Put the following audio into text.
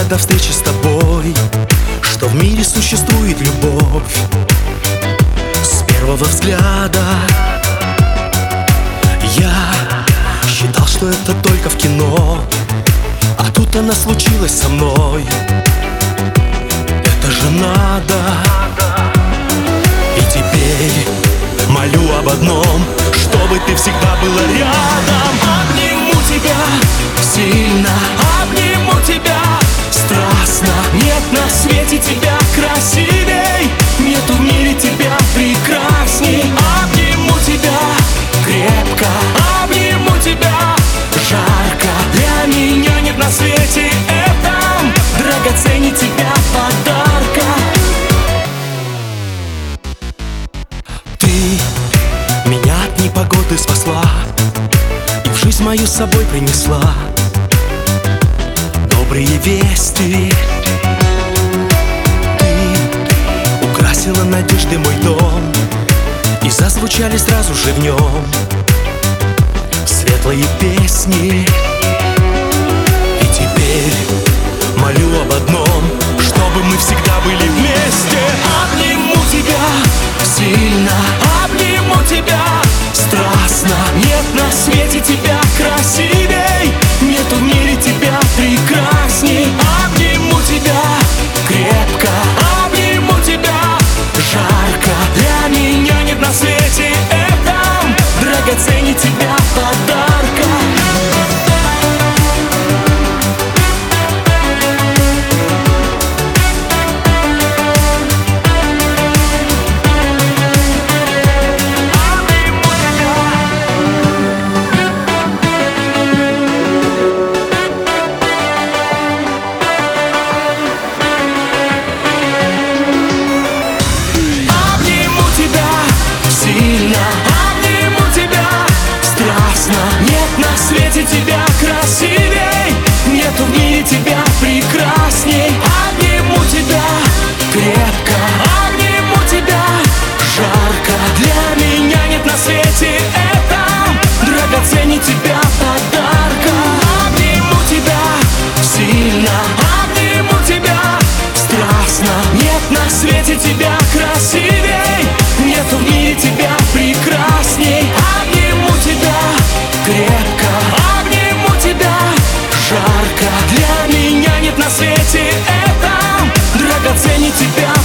до встречи с тобой, что в мире существует любовь. С первого взгляда я считал, что это только в кино, а тут она случилась со мной. Это же надо. И теперь молю об одном, чтобы ты всегда была рядом. Обниму тебя сильно, обниму тебя страстно. Нет на свете тебя красивей, нету в мире тебя прекрасней. Обниму тебя крепко, обниму тебя жарко. Для меня нет на свете этом драгоценней тебя подарка. Ты меня от непогоды спасла и в жизнь мою с собой принесла добрые вести. Ты украсила надежды мой дом, и зазвучали сразу же в нем светлые песни. И теперь молю об одном, чтобы мы всегда были вместе. Обниму тебя сильно, обниму тебя страстно. Нет на свете тебя красивей, нету в мире тебя прекрасней. Обниму тебя крепко, обниму тебя жарко. Для меня нет на свете этом драгоценней тебя подарка. Нет на свете тебя красивей, нету в мире тебя прекрасней. Обниму тебя крепко, обниму тебя жарко. Для меня нет на свете этом драгоценней тебя подарка. Обниму тебя сильно, обниму тебя страстно. Нет на свете тебя красивей, нету в мире тебя прекрасней. Обниму тебя крепко, обниму тебя жарко. Для меня нет на свете этом драгоценней тебя